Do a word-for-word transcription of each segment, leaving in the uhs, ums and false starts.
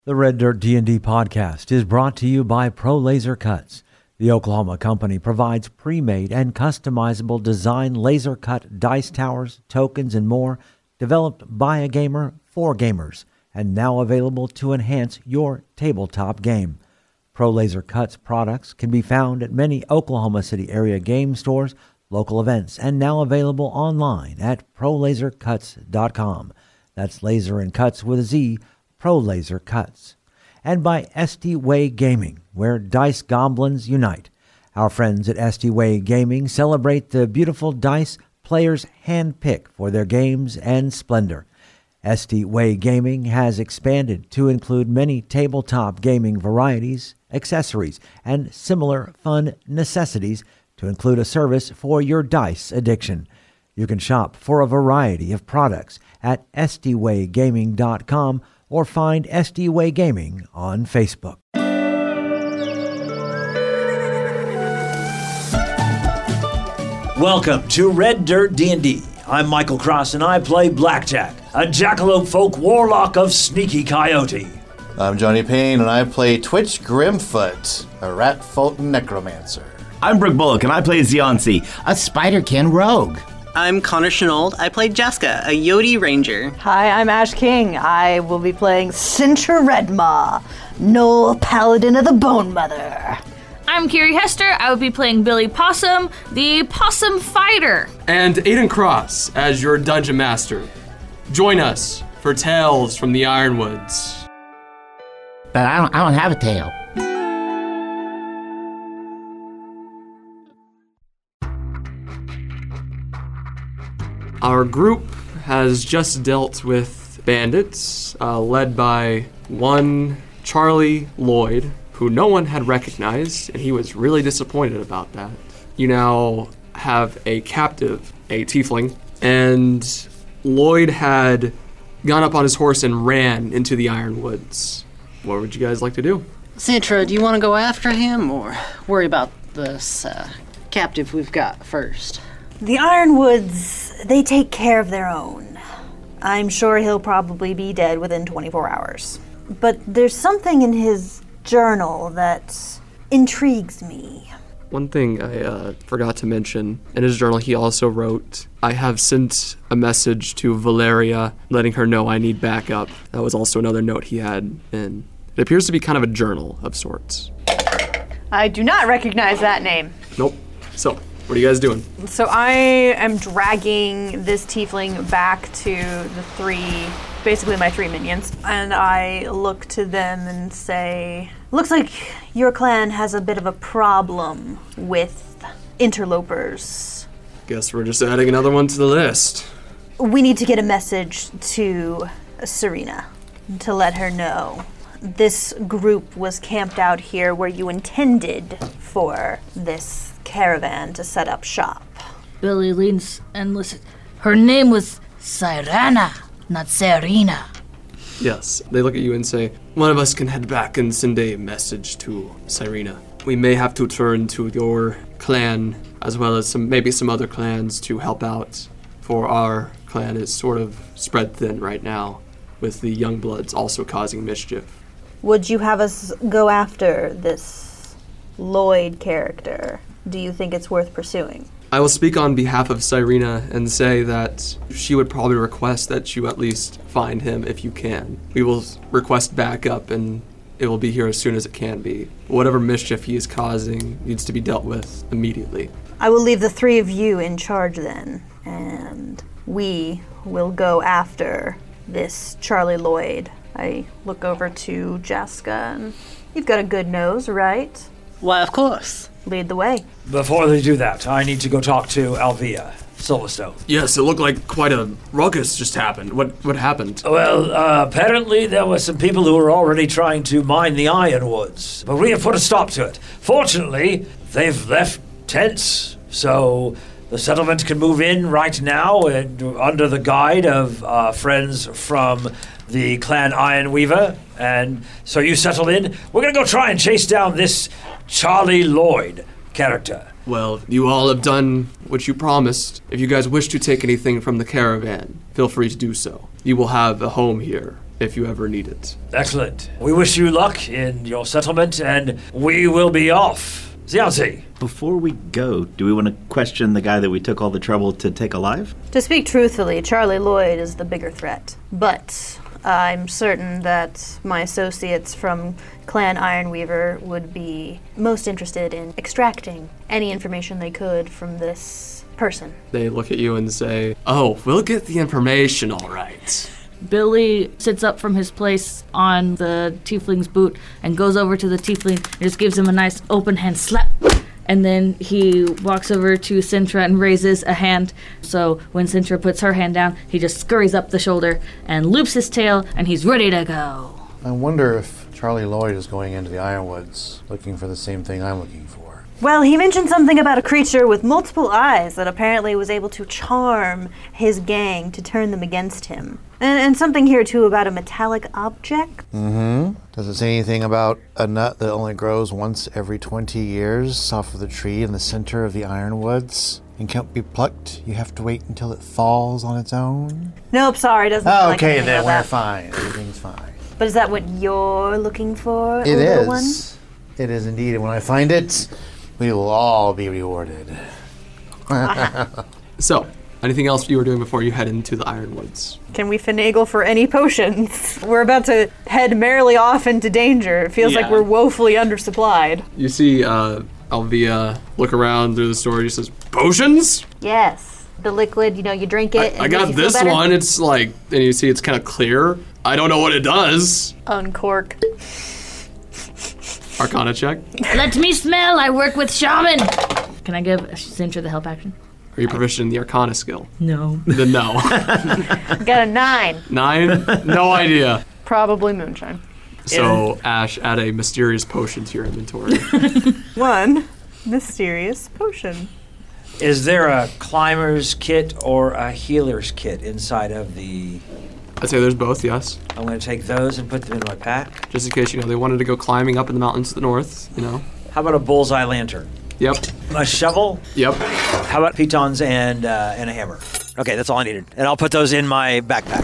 The Red Dirt D and D podcast is brought to you by Pro Laser Cuts. The Oklahoma company provides pre-made and customizable design laser cut dice towers, tokens, and more, developed by a gamer for gamers, and now available to enhance your tabletop game. Pro Laser Cuts products can be found at many Oklahoma City area game stores, local events, and now available online at pro laser cuts dot com. That's laser and cuts with a Z, Pro Laser Cuts. And by Estee-Way Gaming, where dice goblins unite. Our friends at Estee-Way Gaming celebrate the beautiful dice players handpick for their games and splendor. Estee-Way Gaming has expanded to include many tabletop gaming varieties, accessories, and similar fun necessities to include a service for your dice addiction. You can shop for a variety of products at estee way gaming dot com or find Estee-Way Gaming on Facebook. Welcome to Red Dirt D and D. I'm Michael Cross and I play Blackjack, a Jackalope folk warlock of Sneaky Coyote. I'm Johnny Payne and I play Twitch Grimfoot, a rat folk necromancer. I'm Brooke Bullock and I play Zionsi, a Spiderkin rogue. I'm Connor Chenault. I play Jessica, a Yodi Ranger. Hi, I'm Ash King. I will be playing Cintra Redmaw, Noel Paladin of the Bone Mother. I'm Kiri Hester. I will be playing Billy Possum, the Possum Fighter. And Aiden Cross as your Dungeon Master. Join us for Tales from the Ironwoods. But I don't, I don't have a tail. Our group has just dealt with bandits, uh, led by one Charlie Lloyd, who no one had recognized, and he was really disappointed about that. You now have a captive, a tiefling, and Lloyd had gone up on his horse and ran into the Ironwoods. What would you guys like to do? Cintra, do you want to go after him or worry about this uh, captive we've got first? The Ironwoods, they take care of their own. I'm sure he'll probably be dead within twenty-four hours. But there's something in his journal that intrigues me. One thing I uh, forgot to mention, in his journal he also wrote, I have sent a message to Valeria letting her know I need backup. That was also another note he had, and it appears to be kind of a journal of sorts. I do not recognize that name. Nope. So, what are you guys doing? So I am dragging this tiefling back to the three, basically my three minions, and I look to them and say, looks like your clan has a bit of a problem with interlopers. Guess we're just adding another one to the list. We need to get a message to Serena to let her know this group was camped out here where you intended for this caravan to set up shop. Billy leans and listens. Her name was Cyrana, not Serena. Yes, they look at you and say, one of us can head back and send a message to Cyrena. We may have to turn to your clan, as well as some maybe some other clans to help out, for our clan is sort of spread thin right now, with the young bloods also causing mischief. Would you have us go after this Lloyd character? Do you think it's worth pursuing? I will speak on behalf of Cyrena and say that she would probably request that you at least find him if you can. We will request backup and it will be here as soon as it can be. Whatever mischief he is causing needs to be dealt with immediately. I will leave the three of you in charge then, and we will go after this Charlie Lloyd. I look over to Jessica and you've got a good nose, right? Why, of course. Lead the way. Before they do that, I need to go talk to Alvia, Silverstone. Yes, it looked like quite a ruckus just happened. What what happened? Well, uh, apparently there were some people who were already trying to mine the Ironwoods, but we have put a stop to it. Fortunately, they've left tents, so the settlement can move in right now and under the guide of uh, friends from the clan Ironweaver. And so you settle in. We're going to go try and chase down this Charlie Lloyd character. Well, you all have done what you promised. If you guys wish to take anything from the caravan, feel free to do so. You will have a home here. if you ever need it. Excellent. We wish you luck in your settlement, and we will be off. Xianxi. Before we go, do we want to question the guy that we took all the trouble to take alive? To speak truthfully, Charlie Lloyd is the bigger threat. But I'm certain that my associates from Clan Ironweaver would be most interested in extracting any information they could from this person. They look at you and say, oh, we'll get the information all right. Billy sits up from his place on the tiefling's boot and goes over to the tiefling and just gives him a nice open hand slap. And then he walks over to Sintra and raises a hand. So when Sintra puts her hand down, he just scurries up the shoulder and loops his tail, and he's ready to go. I wonder if Charlie Lloyd is going into the Ironwoods looking for the same thing I'm looking for. Well, he mentioned something about a creature with multiple eyes that apparently was able to charm his gang to turn them against him. And, and something here, too, about a metallic object. Mm-hmm. Does it say anything about a nut that only grows once every twenty years off of the tree in the center of the Ironwoods and can't be plucked? You have to wait until it falls on its own? Nope, sorry, doesn't Oh, like okay, anything then about we're that. fine. Everything's fine. But is that what you're looking for, It little is. one? It is indeed. And when I find it, we will all be rewarded. So, anything else you were doing before you head into the Ironwoods? Can we finagle for any potions? We're about to head merrily off into danger. It feels like Yeah. we're woefully undersupplied. You see uh, Alvia look around through the store and she says, potions? Yes. The liquid, you know, you drink it. and I it makes got you feel this better. one. It's like, and you see it's kind of clear. I don't know what it does. Uncork. Arcana check. Let me smell. I work with shaman. Can I give Sintra the help action? Are you proficient in the Arcana skill? No. Then no. Got a nine. Nine? No idea. Probably moonshine. So, Ash, add a mysterious potion to your inventory. One mysterious potion. Is there a climber's kit or a healer's kit inside of the... I'd say there's both, yes. I'm going to take those and put them in my pack. Just in case, you know, they wanted to go climbing up in the mountains to the north, you know. How about a bullseye lantern? Yep. A shovel? Yep. How about pitons and uh, and a hammer? Okay, that's all I needed. And I'll put those in my backpack.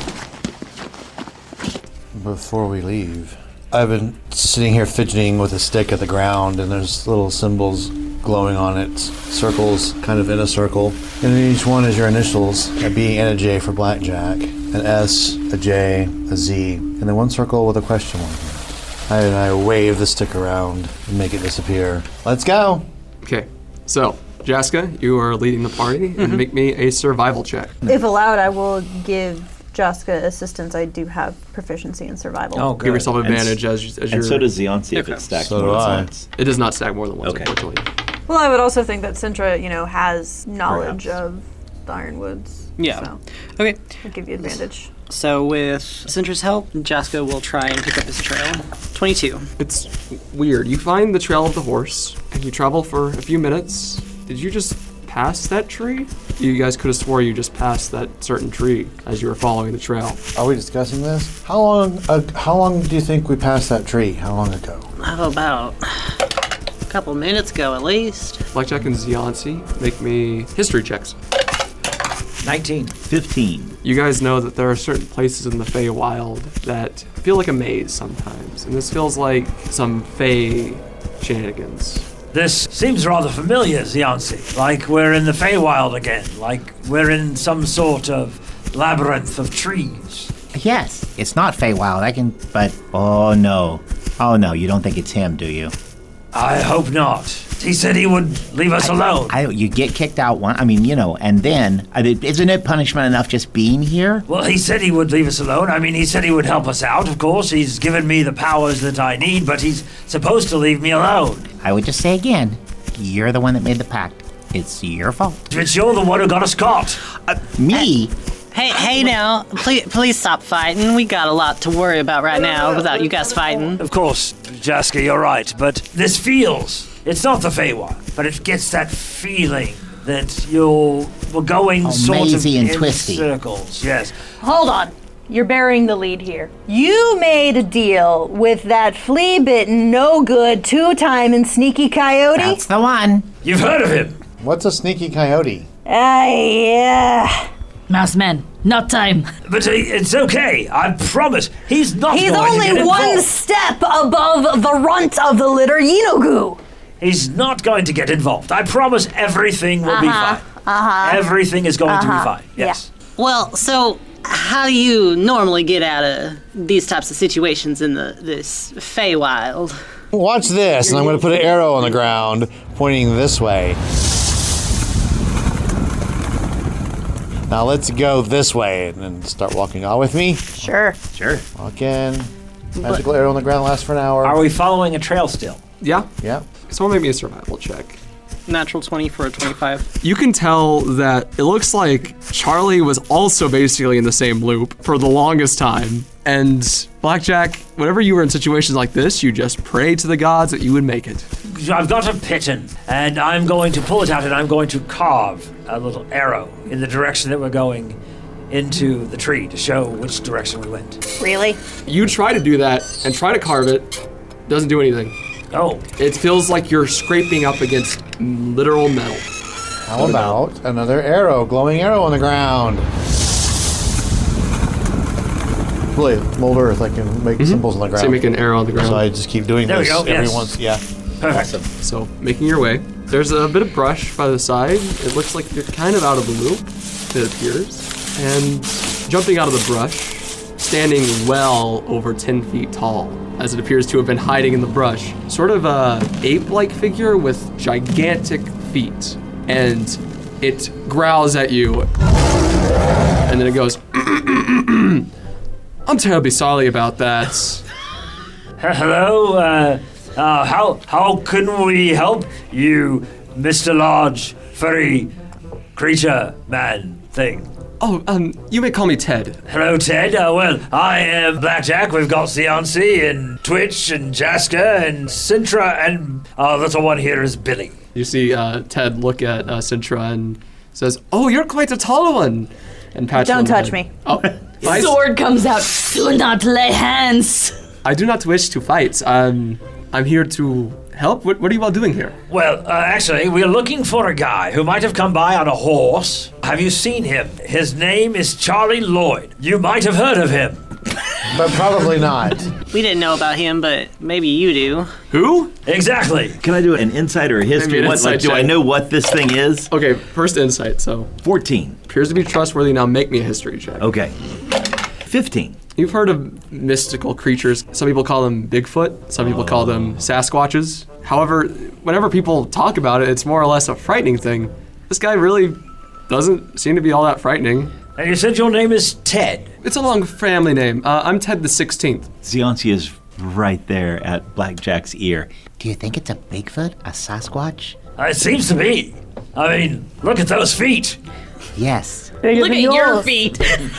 Before we leave, I've been sitting here fidgeting with a stick at the ground, and there's little symbols glowing on it, circles kind of in a circle. And in each one is your initials, a B and a J for blackjack, an S, a J, a Z, and then one circle with a question mark in it. I, and I wave the stick around and make it disappear. Let's go! Okay. So, Jaska, you are leading the party, and make me a survival check. If allowed, I will give Jaska assistance. I do have proficiency in survival. Oh, good. Give yourself And advantage s- as, you- as And you're... so does Xianxi if Okay. it stacks So more do than I. once. It does not stack more than once, Okay. unfortunately. Well, I would also think that Sintra, you know, has knowledge Perhaps. of the Ironwoods. Yeah. So Okay. I'll give you advantage. So with Sintra's help, Jaska will try and pick up his trail. twenty-two. It's weird. You find the trail of the horse, and you travel for a few minutes. Did you just pass that tree? You guys could have swore you just passed that certain tree as you were following the trail. Are we discussing this? How long? Uh, how long do you think we passed that tree? How long ago? How about a couple minutes ago at least? Blackjack and Xianxi, make me history checks. nineteen. fifteen. You guys know that there are certain places in the Feywild that feel like a maze sometimes, and this feels like some Fey shenanigans. This seems rather familiar, Xianxi. Like we're in the Feywild again. Like we're in some sort of labyrinth of trees. Yes, it's not Feywild. I can, but oh no, oh no, you don't think it's him, do you? I hope not. He said he would leave us alone. I, you get kicked out one. I mean, you know, and then I mean, isn't it punishment enough just being here? Well, he said he would leave us alone. I mean, he said he would help us out, of course. He's given me the powers that I need, but he's supposed to leave me alone. I would just say again, you're the one that made the pact. It's your fault. But you're the one who got us caught. Uh, me? Hey, hey now, please, please stop fighting. We got a lot to worry about right now without you guys fighting. Of course, Jaska, you're right, but this feels... It's not the Feywild, but it gets that feeling that you're we're going Oh, sort of mazy and in twisty. circles. Yes. Hold on. You're burying the lead here. You made a deal with that flea-bitten, no-good, two-timing sneaky coyote? That's the one. You've heard of him. What's a sneaky coyote? Ah, yeah. Mouse men. Not time. But uh, it's okay. I promise. He's not He's going only to get one involved. step above the runt of the litter, Yinogu. He's not going to get involved. I promise everything will be Uh-huh, fine. uh-huh, Everything is going to be uh-huh, fine. Yes. Well, so how do you normally get out of these types of situations in the this Feywild? Watch this, and I'm going to put an arrow on the ground pointing this way. Now let's go this way and then start walking on with me. Sure. Sure. Walk in. Magical arrow on the ground lasts for an hour. Are we following a trail still? Yeah. Yeah. Someone make me a survival check. Natural twenty for a twenty-five. You can tell that it looks like Charlie was also basically in the same loop for the longest time. And Blackjack, whenever you were in situations like this, you just pray to the gods that you would make it. I've got a piton, and I'm going to pull it out, and I'm going to carve a little arrow in the direction that we're going into the tree to show which direction we went. Really? You try to do that and try to carve it, doesn't do anything. Oh. It feels like you're scraping up against literal metal. How about another arrow, glowing arrow on the ground? Really, mold earth, I can make mm-hmm. symbols on the ground. So you make an arrow on the ground. So I just keep doing there this we go. every Yes. once, yeah. Perfect. So making your way. There's a bit of brush by the side. It looks like you're kind of out of the loop, it appears. And jumping out of the brush, standing well over ten feet tall, as it appears to have been hiding in the brush. Sort of a ape-like figure with gigantic feet. And it growls at you. And then it goes, I'm terribly sorry about that. Hello, uh, uh, how how can we help you, Mister Large, furry creature man thing? Oh, um, you may call me Ted. Hello, Ted. Uh, well, I am Blackjack. We've got Seancy and Twitch and Jaska and Sintra, and our little one here is Billy. You see uh, Ted look at uh, Sintra and says, "Oh, you're quite a tall one." And pats you on Don't the touch head. me. Oh, I, Sword comes out. Do not lay hands. I do not wish to fight. Um, I'm here to help. What, what are you all doing here? Well, uh, actually, we're looking for a guy who might have come by on a horse. Have you seen him? His name is Charlie Lloyd. You might have heard of him. But probably not. We didn't know about him, but maybe you do. Who? Exactly. Can I do an insight or a history? an What, insight like, do I check. know what this thing is? Okay, first insight. So fourteen. Appears to be trustworthy. Now make me a history check. Okay. fifteen. You've heard of mystical creatures. Some people call them Bigfoot. Some people call them Sasquatches. However, whenever people talk about it, it's more or less a frightening thing. This guy really doesn't seem to be all that frightening. And you said your name is Ted. It's a long family name. Uh, I'm Ted the sixteenth. Zionci is right there at Blackjack's ear. Do you think it's a Bigfoot? A Sasquatch? Uh, it seems to be. I mean, look at those feet. Yes. Look at your feet.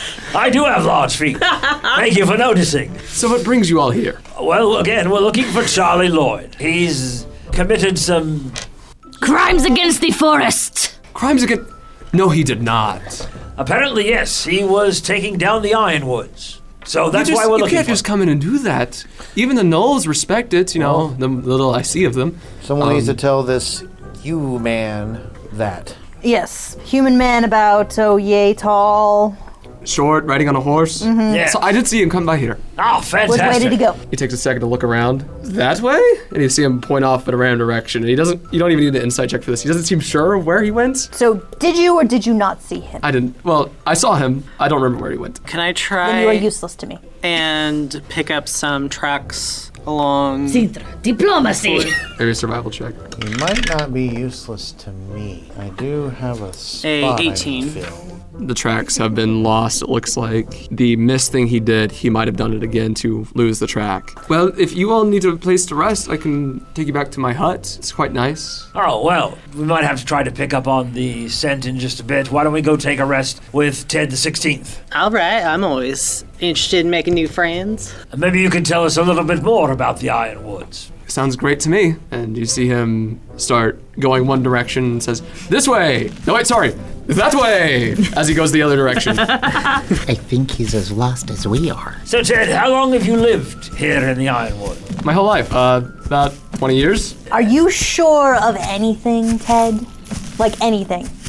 I do have large feet. Thank you for noticing. So what brings you all here? Well, again, we're looking for Charlie Lloyd. He's committed some... Crimes against the forest. Crimes against... No, he did not. Apparently, yes, he was taking down the Ironwoods. So that's you just, why we're you looking can't for just come in and do that. Even the Knolls respect it, you know, the little I see of them. Someone Um, needs to tell this you man that. Yes. Human man about, oh, yay tall. Short, riding on a horse. Mhm. Yeah. So I did see him come by here. Oh, Which way fantastic. did he go? He takes a second to look around. That way? And you see him point off in a random direction. And he doesn't, you don't even need an insight check for this. He doesn't seem sure of where he went. So, did you or did you not see him? I didn't, well, I saw him. I don't remember where he went. Can I Then you are try useless to me. and pick up some tracks along? Sintra, diplomacy. Maybe a survival check. You might not be useless to me. I do have a A spot I eighteen. can fill. The tracks have been lost, it looks like. The missed thing he did, he might have done it again to lose the track. Well, if you all need a place to rest, I can take you back to my hut. It's quite nice. Oh, well, we might have to try to pick up on the scent in just a bit. Why don't we go take a rest with Ted the sixteenth? All right, I'm always interested in making new friends. And maybe you can tell us a little bit more about the Ironwoods. Sounds great to me. And you see him start going one direction and says, this way! No, wait, sorry, that way! As he goes the other direction. I think he's as lost as we are. So, Ted, how long have you lived here in the Ironwood? My whole life, uh, about twenty years. Are you sure of anything, Ted? Like anything?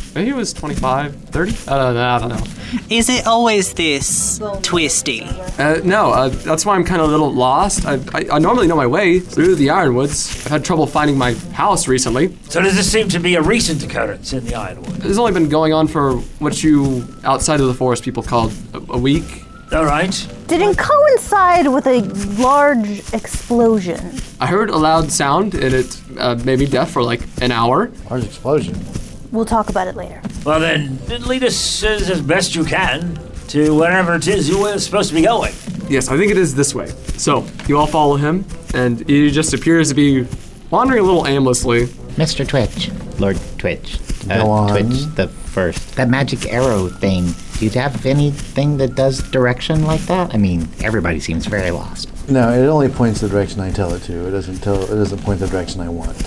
Maybe he was twenty-five, thirty? I don't know. I don't know. Is it always this twisty? Uh, no, uh, that's why I'm kind of a little lost. I, I, I normally know my way through the Ironwoods. I've had trouble finding my house recently. So does this seem to be a recent occurrence in the Ironwood? It's only been going on for what you, outside of the forest, people call a, a week. All right. Did it coincide with a large explosion? I heard a loud sound, and it uh, made me deaf for like an hour. Large explosion. We'll talk about it later. Well then, lead us as, as best you can to wherever it is you were supposed to be going. Yes, I think it is this way. So, you all follow him, and he just appears to be wandering a little aimlessly. Mister Twitch, Lord Twitch, uh, Go on. Twitch the first. That magic arrow thing, do you have anything that does direction like that? I mean, everybody seems very lost. No, it only points the direction I tell it to. It doesn't tell. It doesn't point the direction I want.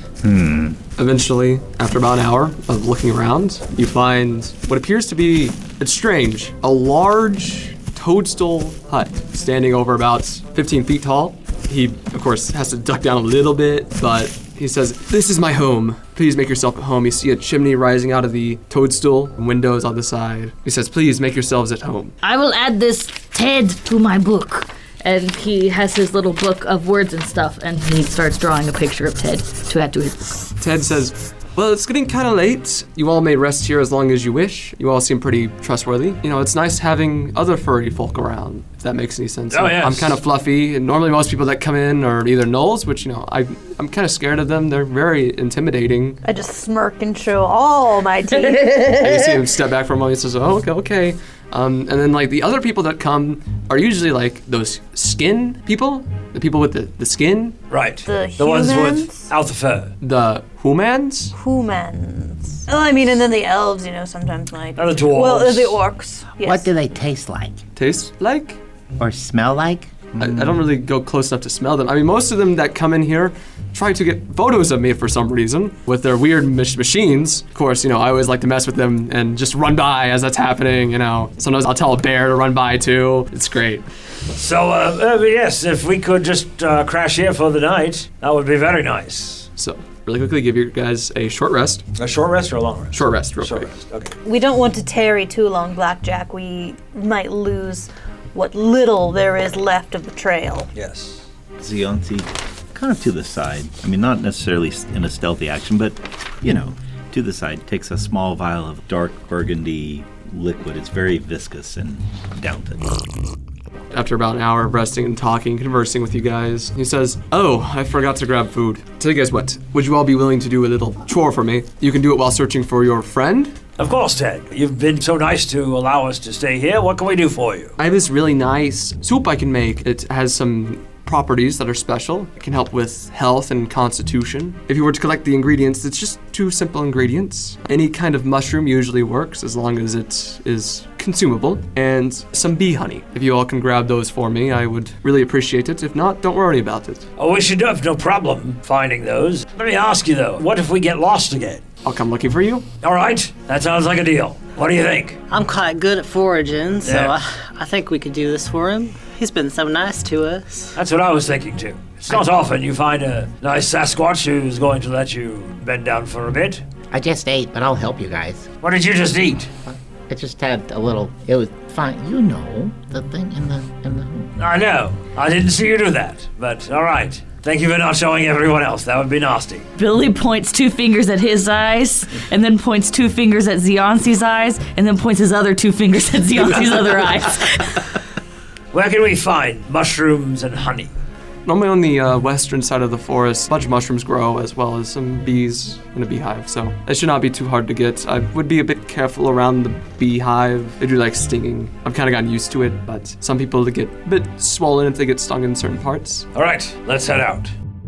Hmm. Eventually, after about an hour of looking around, you find what appears to be, it's strange, a large toadstool hut standing over about fifteen feet tall. He, of course, has to duck down a little bit, but he says, "This is my home. Please make yourself at home." You see a chimney rising out of the toadstool, and windows on the side. He says, "Please make yourselves at home." I will add this Ted to my book. And he has his little book of words and stuff, and he starts drawing a picture of Ted to add to his book. Ted says, "Well, it's getting kind of late. You all may rest here as long as you wish. You all seem pretty trustworthy. You know, it's nice having other furry folk around, if that makes any sense. Oh, yes. I'm kind of fluffy, and normally most people that come in are either gnolls, which, you know, I, I'm kind of scared of them. They're very intimidating." I just smirk and show all my teeth. And you see him step back for a moment and says, "Oh, okay, okay." Um, and then, like, the other people that come are usually, like, those skin people, the people with the, the skin, Right. The the ones humans? with out the fur. the humans. Humans. Oh, I mean, and then the elves, you know, sometimes like. And the dwarves. Well, uh, the orcs. Yes. What do they taste like? Taste like? Or smell like? I, I don't really go close enough to smell them. I mean, most of them that come in here try to get photos of me for some reason with their weird mach- machines. Of course, you know, I always like to mess with them and just run by as that's happening, you know. Sometimes I'll tell a bear to run by too. It's great. So, uh, uh, yes, if we could just uh, crash here for the night, that would be very nice. So, really quickly, give you guys a short rest. A short rest or a long rest? Short rest, real Short quick. rest, okay. We don't want to tarry too long, Blackjack. We might lose what little there is left of the trail. Yes. Zionti, kind of to the side. I mean, not necessarily s- in a stealthy action, but, you know, to the side, takes a small vial of dark burgundy liquid. It's very viscous and downs it. After about an hour of resting and talking, conversing with you guys, he says, "Oh, I forgot to grab food. Tell you guys what, would you all be willing to do a little chore for me? You can do it while searching for your friend. Of course, Ted. You've been so nice to allow us to stay here. What can we do for you? I have this really nice soup I can make. It has some properties that are special. It can help with health and constitution. If you were to collect the ingredients, it's just two simple ingredients. Any kind of mushroom usually works as long as it is consumable, and some bee honey. If you all can grab those for me, I would really appreciate it. If not, don't worry about it. Oh, we should have no problem finding those. Let me ask you, though, what if we get lost again? I'll come looking for you. All right, that sounds like a deal. What do you think? I'm quite good at foraging, so Yeah. I, I think we could do this for him. He's been so nice to us. That's what I was thinking, too. It's not often you find a nice Sasquatch who's going to let you bend down for a bit. I just ate, but I'll help you guys. What did you just eat? I just had a little. It was fine. You know the thing in the in the. I know. I didn't see you do that, but all right. Thank you for not showing everyone else. That would be nasty. Billy points two fingers at his eyes, and then points two fingers at Zionsi's eyes, and then points his other two fingers at Zionsi's other eyes. Where can we find mushrooms and honey? Normally on the uh, western side of the forest, a bunch of mushrooms grow as well as some bees in a beehive, so it should not be too hard to get. I would be a bit careful around the beehive. They do like stinging. I've kind of gotten used to it, but some people get a bit swollen if they get stung in certain parts. All right, let's head out.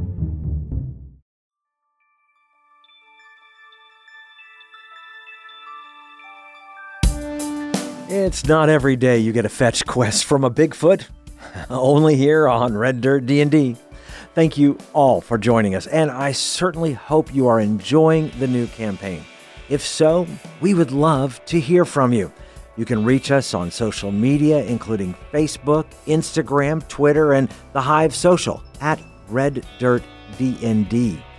It's not every day you get a fetch quest from a Bigfoot. Only here on Red Dirt D and D. Thank you all for joining us, and I certainly hope you are enjoying the new campaign. If so, we would love to hear from you. You can reach us on social media, including Facebook, Instagram, Twitter, and the Hive Social at Red Dirt D and D.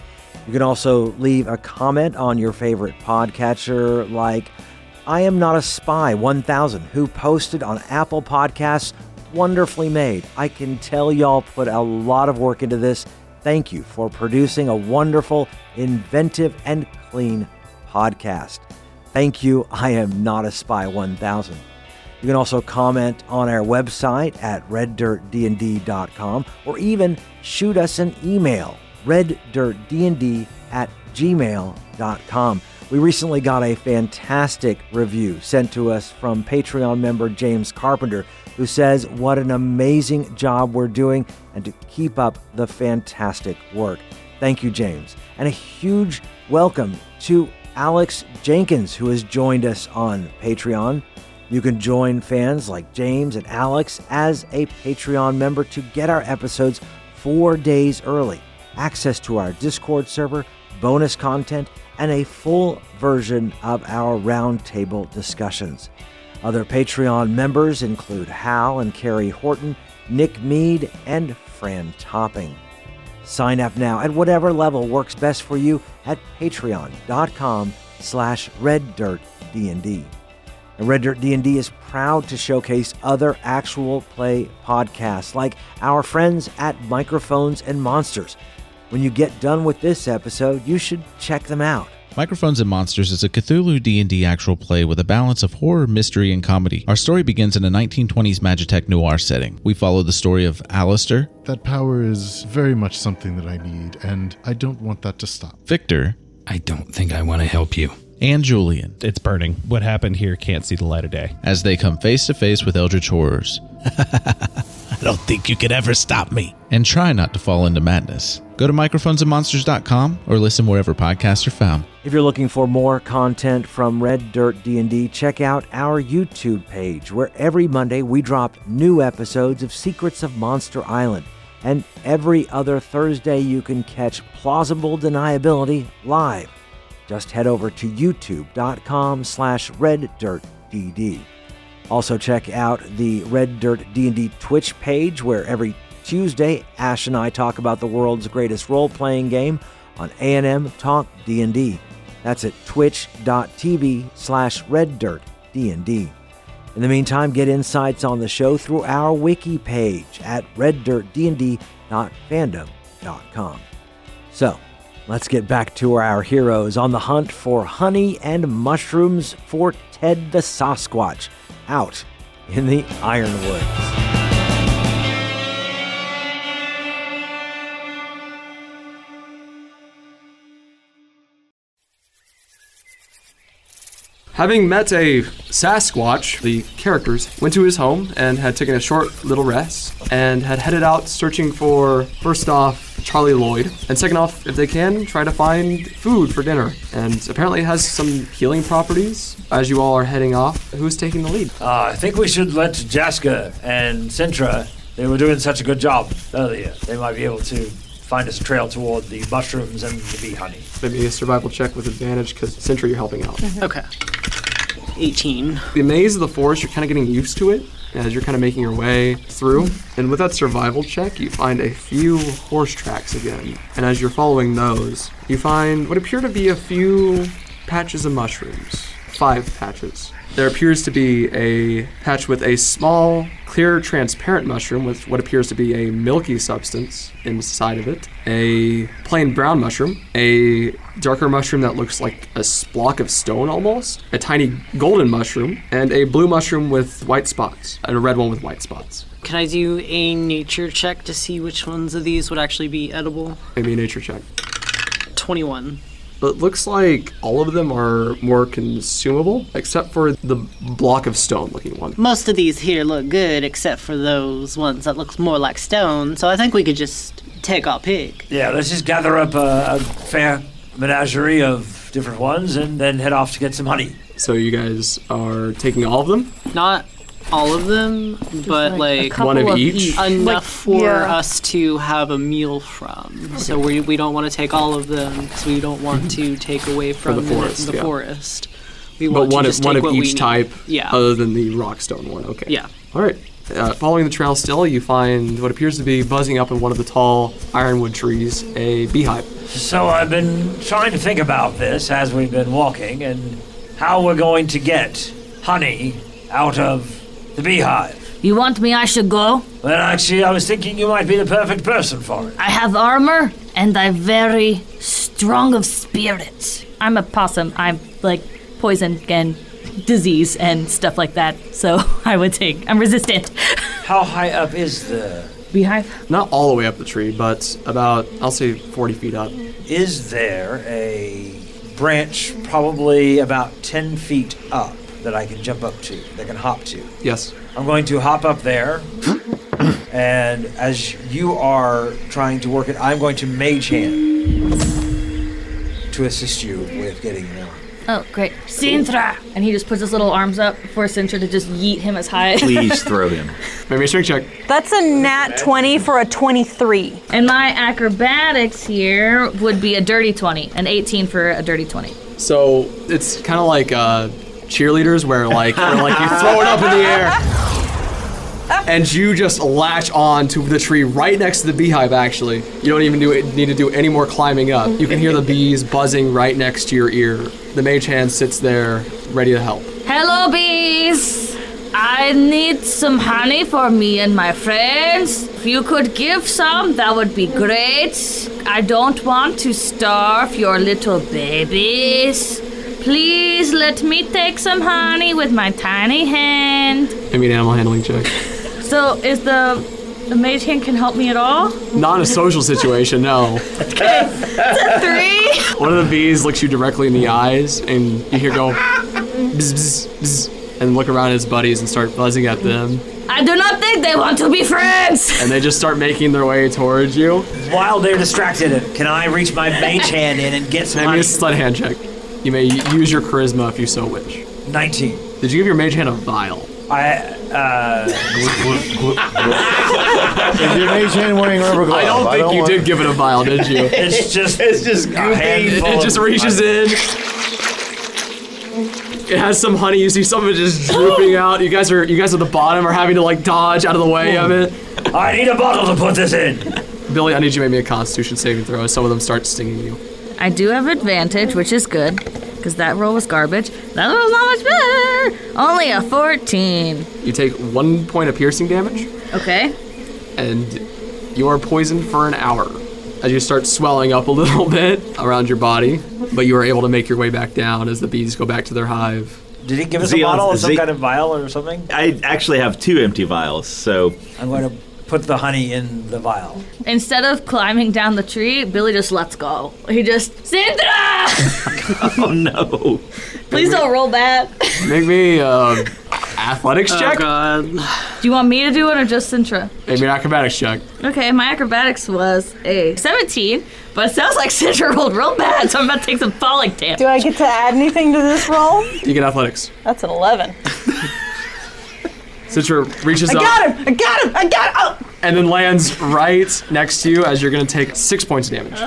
You can also leave a comment on your favorite podcatcher, like I Am Not a Spy one thousand, who posted on Apple Podcasts. Wonderfully made. I can tell y'all put a lot of work into this. Thank you for producing a wonderful, inventive, and clean podcast. Thank you, I Am Not a Spy one thousand. You can also comment on our website at red dirt d n d dot com or even shoot us an email, red dirt d n d at gmail dot com. We recently got a fantastic review sent to us from Patreon member James Carpenter, who says what an amazing job we're doing and to keep up the fantastic work. Thank you, James. And a huge welcome to Alex Jenkins, who has joined us on Patreon. You can join fans like James and Alex as a Patreon member to get our episodes four days early, access to our Discord server, bonus content, and a full version of our roundtable discussions. Other Patreon members include Hal and Carrie Horton, Nick Mead, and Fran Topping. Sign up now at whatever level works best for you at patreon.com slash reddirtdnd. And Red Dirt D and D is proud to showcase other actual play podcasts like our friends at Microphones and Monsters. When you get done with this episode, you should check them out. Microphones and Monsters is a Cthulhu D and D actual play with a balance of horror, mystery, and comedy. Our story begins in a nineteen twenties Magitech noir setting. We follow the story of Alistair. That power is very much something that I need, and I don't want that to stop. Victor. I don't think I want to help you. And Julian. It's burning. What happened here can't see the light of day. As they come face to face with eldritch horrors. I don't think you could ever stop me. And try not to fall into madness. Go to microphones and monsters dot com or listen wherever podcasts are found. If you're looking for more content from Red Dirt D and D, check out our YouTube page, where every Monday we drop new episodes of Secrets of Monster Island. And every other Thursday you can catch Plausible Deniability live. Just head over to youtube.com slash reddirtdd. Also check out the Red Dirt D and D Twitch page, where every Tuesday Ash and I talk about the world's greatest role-playing game on A and M Talk D and D. That's at twitch.tv slash reddirtdnd. In the meantime, get insights on the show through our wiki page at red dirt d n d dot fandom dot com. So, let's get back to our heroes on the hunt for honey and mushrooms for Ted the Sasquatch out in the Ironwoods. Having met a Sasquatch, the characters went to his home and had taken a short little rest and had headed out searching for, first off, Charlie Lloyd, and second off, if they can, try to find food for dinner. And apparently it has some healing properties. As you all are heading off, who's taking the lead? Uh, I think we should let Jaska and Sintra, they were doing such a good job earlier. They might be able to find us a trail toward the mushrooms and the bee honey. Maybe a survival check with advantage, because Sintra, you're helping out. Mm-hmm. Okay. eighteen. The maze of the forest, you're kind of getting used to it as you're kind of making your way through. And with that survival check, you find a few horse tracks again. And as you're following those, you find what appear to be a few patches of mushrooms. Five patches. There appears to be a patch with a small, clear, transparent mushroom with what appears to be a milky substance inside of it, a plain brown mushroom, a darker mushroom that looks like a block of stone almost, a tiny golden mushroom, and a blue mushroom with white spots, and a red one with white spots. Can I do a nature check to see which ones of these would actually be edible? Maybe a nature check. twenty-one. It looks like all of them are more consumable, except for the block of stone looking one. Most of these here look good, except for those ones that look more like stone, so I think we could just take our pick. Yeah, let's just gather up a, a fair menagerie of different ones and then head off to get some honey. So you guys are taking all of them? Not all of them, but like, like one of, of each? Enough like, for yeah. us to have a meal from. Okay. So we we don't want to take all of them, because we don't want to take away from the forest. The, the yeah. forest. We but want one to of just one take of what each we type, need. Yeah. other than the rockstone one. Okay. Yeah. All right. Uh, following the trail still, you find what appears to be buzzing up in one of the tall ironwood trees, a beehive. So I've been trying to think about this as we've been walking and how we're going to get honey out of the beehive. You want me I should go? Well, actually, I was thinking you might be the perfect person for it. I have armor, and I'm very strong of spirit. I'm a possum. I'm, like, poison and disease and stuff like that, so I would take... I'm resistant. How high up is the... beehive? Not all the way up the tree, but about, I'll say, forty feet up. Is there a branch probably about ten feet up that I can jump up to, that can hop to? Yes. I'm going to hop up there, and as you are trying to work it, I'm going to mage hand to assist you with getting it out. Oh, great. Sintra! And he just puts his little arms up for Sintra to just yeet him as high. Please throw him. Maybe a strength check. That's a nat twenty for a twenty-three. And my acrobatics here would be a dirty twenty, an eighteen for a dirty twenty. So it's kind of like uh, cheerleaders where like, where, like you throw it up in the air. And you just latch on to the tree right next to the beehive, actually. You don't even do it, need to do any more climbing up. You can hear the bees buzzing right next to your ear. The mage hand sits there, ready to help. Hello, bees! I need some honey for me and my friends. If you could give some, that would be great. I don't want to starve your little babies. Please let me take some honey with my tiny hand. Give me an animal handling check. So, is the the mage hand can help me at all? Not in a social situation, no. Okay, it's a three. One of the bees looks you directly in the eyes, and you hear go bzz, bzz, bzz, and look around at his buddies and start buzzing at them. I do not think they want to be friends. And they just start making their way towards you. While they're distracted, can I reach my mage hand in and get some Maybe honey? a sleight of hand check. You may use your charisma if you so wish. nineteen. Did you give your mage hand a vial? I, uh... Is your mage hand wearing rubber gloves? I don't think you want- did give it a vial, did you? It's just... It's just a handful It just of reaches honey. in. It has some honey. You see some of it just drooping out. You guys are you guys at the bottom are having to like dodge out of the way of it. I need a bottle to put this in. Billy, I need you to make me a Constitution saving throw as some of them start stinging you. I do have advantage, which is good, because that roll was garbage. That roll's not much better. Only a fourteen. You take one point of piercing damage, Okay. and you are poisoned for an hour as you start swelling up a little bit around your body, but you are able to make your way back down as the bees go back to their hive. Did he give us Zeon- a bottle of some Ze- kind of vial or something? I actually have two empty vials, so I'm going to put the honey in the vial. Instead of climbing down the tree, Billy just lets go. He just, Sintra! oh no. Please don't roll bad. Make me uh, athletics check. Oh god. Do you want me to do it or just Sintra? Make me an acrobatics check. Okay, my acrobatics was a seventeen, but it sounds like Sintra rolled real bad, so I'm about to take some falling damage. Do I get to add anything to this roll? You get athletics. That's an eleven. Citra reaches I up got him! I got him! I got him! Oh! and then lands right next to you as you're going to take six points of damage.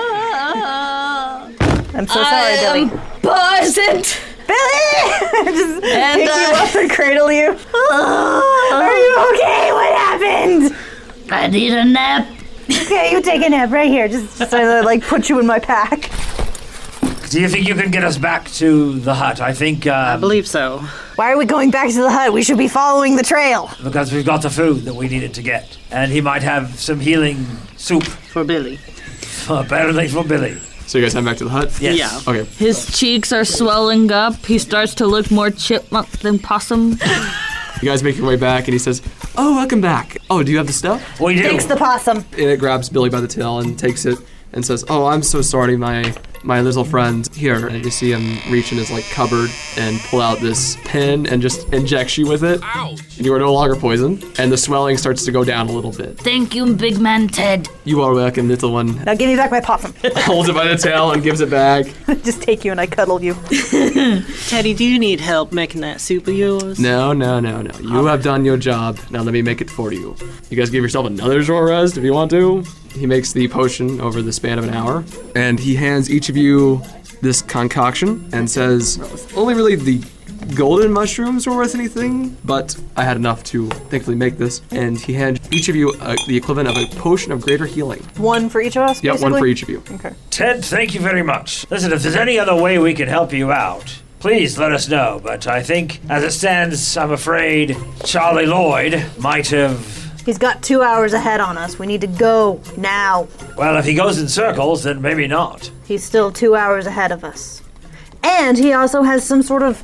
I'm so sorry, Billy. Poisoned! Billy! Just And, pick uh, you up and cradle you. Are you okay? What happened? I need a nap. Okay, you take a nap right here. Just, just uh, like put you in my pack. Do you think you can get us back to the hut? I think, uh... I believe so. Why are we going back to the hut? We should be following the trail. Because we've got the food that we needed to get. And he might have some healing soup. For Billy. Apparently for Billy. So you guys head back to the hut? Yes. Yeah. Okay. His cheeks are swelling up. He starts to look more chipmunk than possum. You guys make your way back, and he says, "Oh, welcome back. Oh, do you have the stuff?" We do. Takes the possum. And it grabs Billy by the tail and takes it and says, "Oh, I'm so sorry, my my little friend here." And you see him reach in his like cupboard and pull out this pin and just injects you with it. And you are no longer poisoned, and the swelling starts to go down a little bit. Thank you, big man Ted. You are welcome, little one. Now give me back my possum. Holds it by the tail and gives it back. Just take you and I cuddle you. Teddy, do you need help making that soup of yours? No, no, no, no. You have done your job. Now let me make it for you. You guys give yourself another short rest if you want to. He makes the potion over the span of an hour, and he hands each of you this concoction and says, only really the golden mushrooms were worth anything, but I had enough to thankfully make this. And he handed each of you uh, the equivalent of a potion of greater healing. One for each of us? Yeah, basically? one for each of you. Okay. Ted, thank you very much. Listen, if there's any other way we can help you out, please let us know. But I think, as it stands, I'm afraid Charlie Lloyd might have... He's got two hours ahead on us. We need to go now. Well, if he goes in circles, then maybe not. He's still two hours ahead of us. And he also has some sort of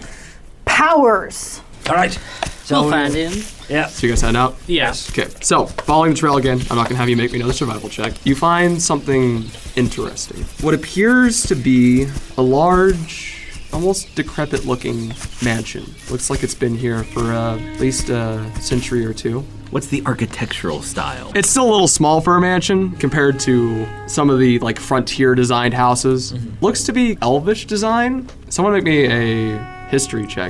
powers. All right. So we'll find him. Yeah. So you guys head out? Yes. Okay, so following the trail again, I'm not gonna have you make me another survival check. You find something interesting. What appears to be a large, almost decrepit looking mansion. Looks like it's been here for uh, at least a century or two. What's the architectural style? It's still a little small for a mansion compared to some of the like frontier designed houses. Mm-hmm. Looks to be elvish design. Someone make me a history check.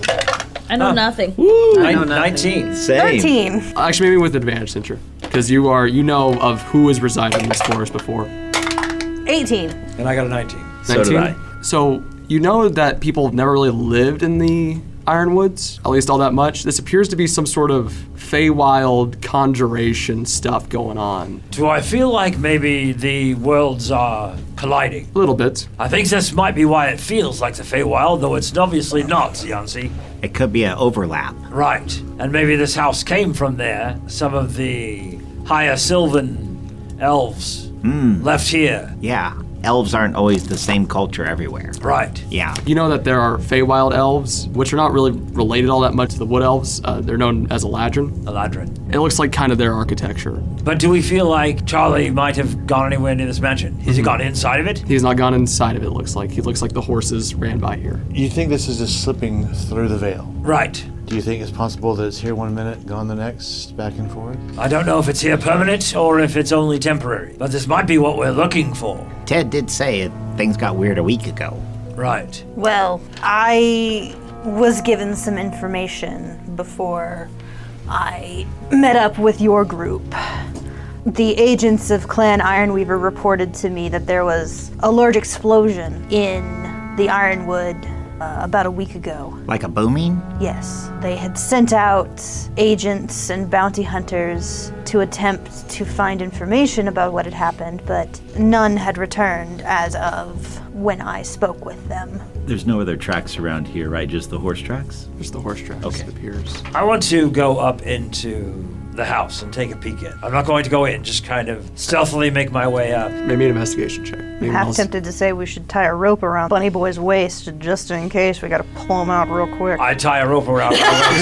I know nothing. Woo! I know nothing. nineteen. Same. thirteen. Actually, maybe with advantage, Cintra, because you are you know of who has resided in this forest before. eighteen. And I got a nineteen. So did I. So you know that people have never really lived in the Ironwoods, at least all that much. This appears to be some sort of Feywild conjuration stuff going on. Do I feel like maybe the worlds are colliding? A little bit. I think this might be why it feels like the Feywild, though it's obviously not, Zianzi. It could be an overlap. Right. And maybe this house came from there. Some of the higher Sylvan elves Mm. left here. Yeah. Elves aren't always the same culture everywhere. Right. Yeah. You know that there are Feywild elves, which are not really related all that much to the Wood Elves. Uh, they're known as Eladrin. Eladrin. It looks like kind of their architecture. But do we feel like Charlie might have gone anywhere near this mansion? Has he gone inside of it? He's not gone inside of it, looks like. He looks like the horses ran by here. You think this is just slipping through the veil? Right. Do you think it's possible that it's here one minute, gone the next, back and forth? I don't know if it's here permanent or if it's only temporary, but this might be what we're looking for. Ted did say it, things got weird a week ago. Right. Well, I was given some information before I met up with your group. The agents of Clan Ironweaver reported to me that there was a large explosion in the Ironwood uh, about a week ago. Like a booming? Yes. They had sent out agents and bounty hunters to attempt to find information about what had happened, but none had returned as of when I spoke with them. There's no other tracks around here, right? Just the horse tracks? Just the horse tracks, okay. It appears. I want to go up into the house and take a peek in. I'm not going to go in, just kind of stealthily make my way up. Maybe an investigation check. I'm Maybe half else. tempted to say we should tie a rope around Bunny Boy's waist just in case we gotta pull him out real quick. I tie a rope around my waist.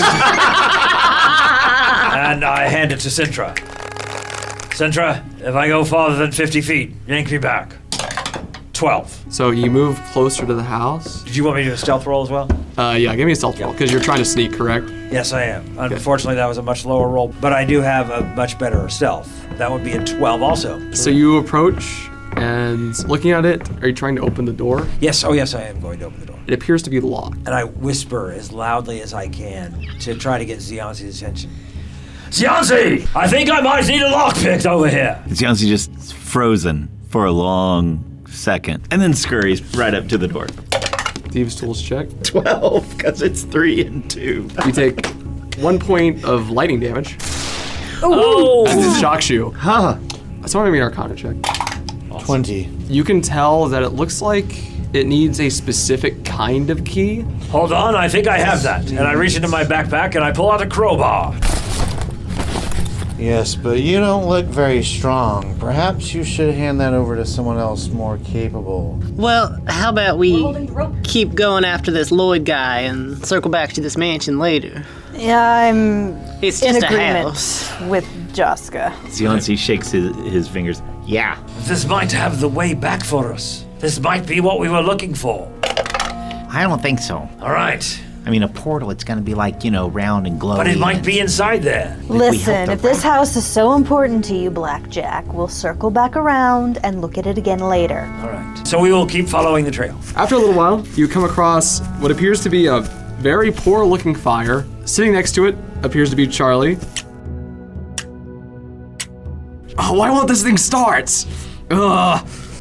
And I hand it to Sintra. Sintra, if I go farther than fifty feet, yank me back. twelve. So you move closer to the house. Did you want me to do a stealth roll as well? Uh, yeah, give me a stealth roll, because you're trying to sneak, correct? Yes, I am. Unfortunately, that was a much lower roll, but I do have a much better stealth. That would be a twelve also. So you approach, and looking at it, are you trying to open the door? Yes, oh yes, I am going to open the door. It appears to be locked. And I whisper as loudly as I can to try to get Zianzi's attention. Zianzi! I think I might need a lockpick over here! Zianzi just frozen for a long second, and then scurries right up to the door. Thieves' tools check. twelve, because it's three and two. You take one point of lightning damage. Oh! As it shocks you. Huh. Someone give me an Arcana check. twenty. You can tell that it looks like it needs a specific kind of key. Hold on, I think I have that. And I reach into my backpack and I pull out a crowbar. Yes, but you don't look very strong. Perhaps you should hand that over to someone else more capable. Well, how about we keep going after this Lloyd guy and circle back to this mansion later? Yeah, I'm It's in just a agreement house. with Jaska. Zianzi shakes his, his fingers. Yeah. This might have the way back for us. This might be what we were looking for. I don't think so. All right. I mean, a portal, it's going to be like, you know, round and glowy. But it might be inside there. Listen, if this house is so important to you, Blackjack, we'll circle back around and look at it again later. All right. So we will keep following the trail. After a little while, you come across what appears to be a very poor-looking fire. Sitting next to it appears to be Charlie. Oh, why won't this thing start? Ugh.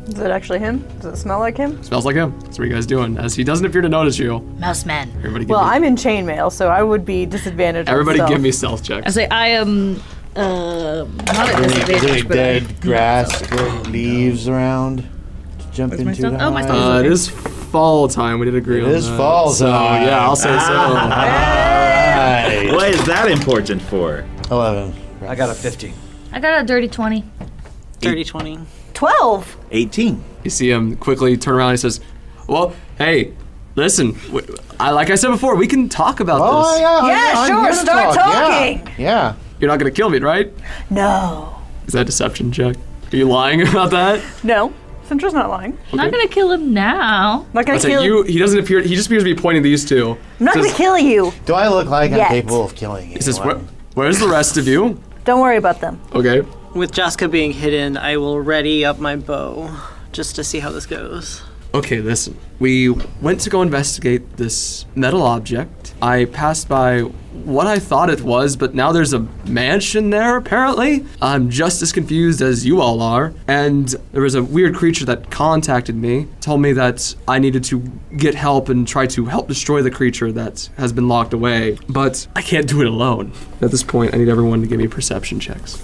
Is it actually him? Does it smell like him? Smells like him. That's what you guys doing. As he doesn't appear to notice you. Mouse man. Everybody give Well, me, I'm in chainmail, so I would be disadvantaged. on everybody stealth. give me stealth checks. I say I am uh, not at Any, disadvantage, but I- dead grass, or leaves around to jump Where's my into? stealth? to Oh, my hide? stealth Uh, it is fall time. We did agree It on that. is fall So, time. yeah, I'll say Alright. What is that important for? Eleven. I got a fifteen. I got a dirty twenty. Dirty twenty. Twelve. eighteen. so. You see him quickly turn around and he says, well, hey, listen, w- I, like I said before, we can talk about Oh this. yeah. Yeah, I'm sure, here to start talk. talking. Yeah. yeah. You're not going to kill me, right? No. Is that a deception check? Are you lying about that? No, Cintra's not lying. I'm not gonna kill him now. Not gonna I say kill you. He doesn't appear. He just appears to be pointing these two. I'm not Says- gonna kill you. Do I look like Yet. I'm capable of killing you? He says, Where, "Where's the rest of you?" Don't worry about them. Okay. With Jaska being hidden, I will ready up my bow just to see how this goes. Okay, listen. We went to go investigate this metal object. I passed by what I thought it was, but now there's a mansion there, apparently. I'm just as confused as you all are. And there was a weird creature that contacted me, told me that I needed to get help and try to help destroy the creature that has been locked away. But I can't do it alone. At this point, I need everyone to give me perception checks.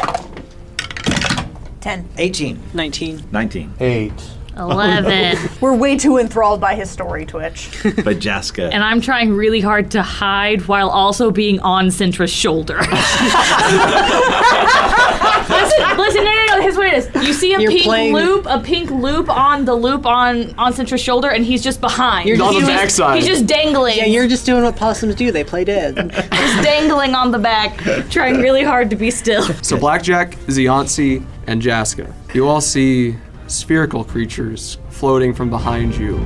Ten. eighteen. nineteen. nineteen. Eight. Eleven. We're way too enthralled by his story, Twitch. But Jaska. And I'm trying really hard to hide while also being on Cintra's shoulder. listen, listen, no, no, no. Here's what it is. You see a You're pink playing- loop, a pink loop on the loop on on Cintra's shoulder, and he's just behind. You're On the he's just, backside. He's just dangling. Yeah, you're just doing what possums do. They play dead. just dangling on the back, trying really hard to be still. So Blackjack, Ziansi, and Jaska, you all see spherical creatures floating from behind you.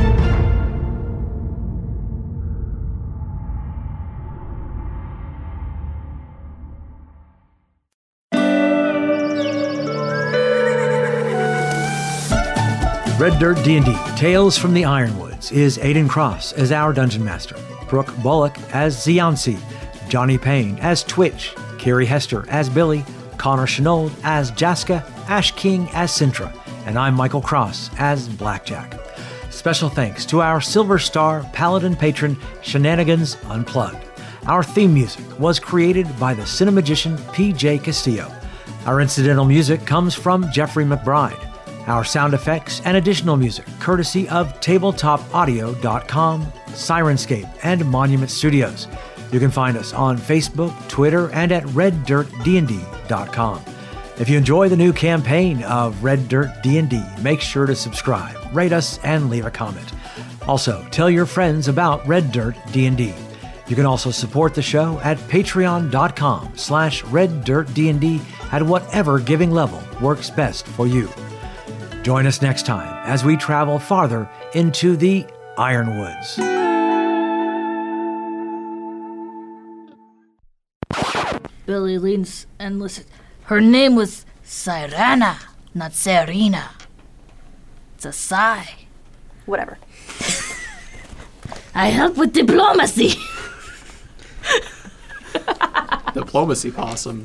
Red Dirt D and D Tales from the Ironwoods is Aiden Cross as our Dungeon Master, Brooke Bullock as Ziansi, Johnny Payne as Twitch, Carrie Hester as Billy, Connor Chenault as Jaska, Ash King as Cintra, and I'm Michael Cross as Blackjack. Special thanks to our Silver Star Paladin patron Shenanigans Unplugged. Our theme music was created by the cinemagician P J Castillo. Our incidental music comes from Jeffrey McBride. Our sound effects and additional music courtesy of tabletop audio dot com, Sirenscape, and Monument Studios. You can find us on Facebook, Twitter, and at red dirt d n d dot com. If you enjoy the new campaign of Red Dirt D and D, make sure to subscribe, rate us, and leave a comment. Also, tell your friends about Red Dirt D and D. You can also support the show at patreon dot com slash red dirt d and d at whatever giving level works best for you. Join us next time as we travel farther into the Ironwoods. Billy leans and listens. Her name was Cyrana, not Serena. It's a sigh. Whatever. I help with diplomacy. Diplomacy possum.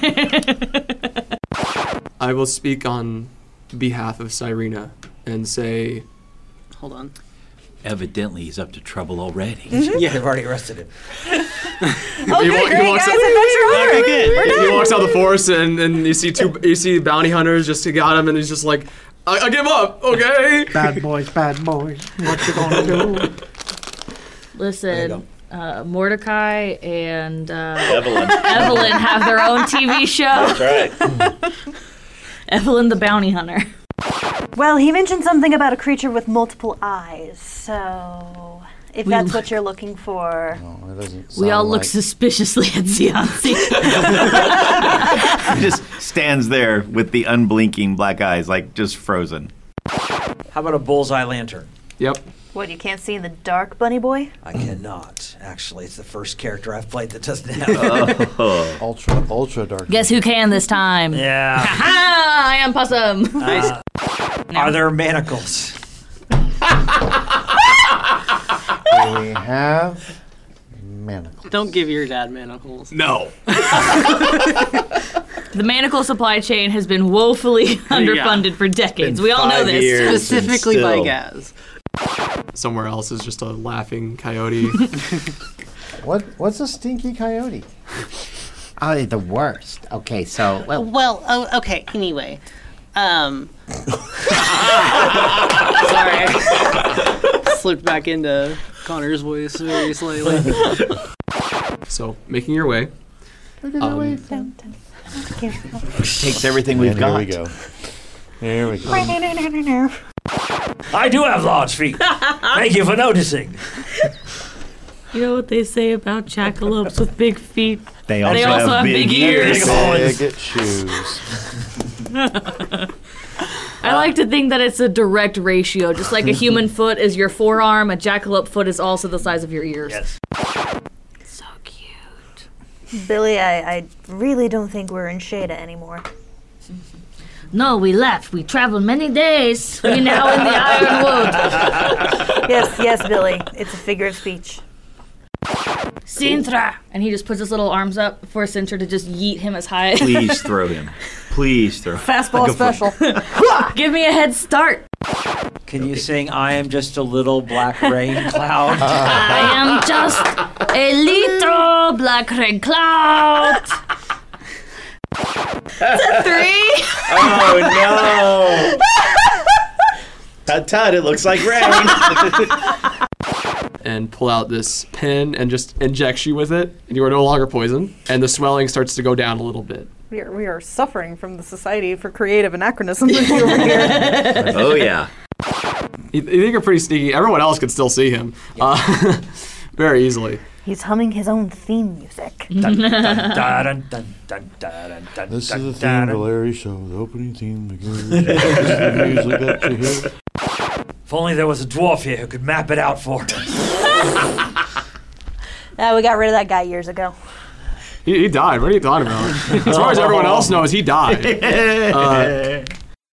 I will speak on behalf of Cyrena and say, Hold on. Evidently, he's up to trouble already. Yeah, they've already arrested him. he, Okay, wa- he great, walks guys, out, adventure over. We're he done. walks out the forest and, and you see two you see bounty hunters just to got him and he's just like, I, I give up, okay? Bad boys, bad boys. What you gonna do? Listen, uh, Mordecai and uh, Evelyn. Evelyn have their own T V show. That's right. Evelyn the Bounty Hunter. Well, he mentioned something about a creature with multiple eyes, so if We that's look- what you're looking for. No, it doesn't We all sound look like- suspiciously at Ziansi. He just stands there with the unblinking black eyes, like just frozen. How about a bullseye lantern? Yep. What, you can't see in the dark, bunny boy? I cannot. Actually, it's the first character I've played that doesn't have. Oh. ultra ultra dark. Guess who can this time? Yeah. Ha! I am Possum. Uh, are there manacles? We have manacles. Don't give your dad manacles. No. The manacle supply chain has been woefully underfunded for decades. We all know five this. years. Specifically by still- Gaz. Somewhere else is just a laughing coyote. What? What's a stinky coyote? Oh, the worst. Okay, so well, Well, oh, okay. Anyway, um, sorry, I slipped back into Connor's voice very slightly. So, making your way. Um, Takes everything we've And got. Here we go. There we go. I do have large feet. Thank you for noticing. You know what they say about jackalopes with big feet? They also, They also have big ears. Big shoes. I like to think that it's a direct ratio. Just like a human foot is your forearm, a jackalope foot is also the size of your ears. Yes. So cute. Billy, I, I really don't think we're in Shada anymore. No, we left. We traveled many days. We're now in the Ironwood. Yes, yes, Billy. It's a figure of speech. Sintra! And he just puts his little arms up for Sintra to just yeet him as high. Please throw him. Please throw him. Fastball special. Give me a head start. Can you sing I Am Just a Little Black Rain Cloud? I am just a little black red cloud. Three. Oh no! Tut tut, it looks like rain. and pull out this pin and just injects you with it, and you are no longer poisoned, and the swelling starts to go down a little bit. We are, we are suffering from the Society for Creative Anachronisms over here. Oh yeah. You, you think you're pretty sneaky. Everyone else can still see him uh, very easily. He's humming his own theme music. This is the theme of the Larry Show, the opening theme. The music that you hear. If only there was a dwarf here who could map it out for us. Uh, we got rid of that guy years ago. He, he died. What are you talking about? As far as everyone else knows, he died. Uh,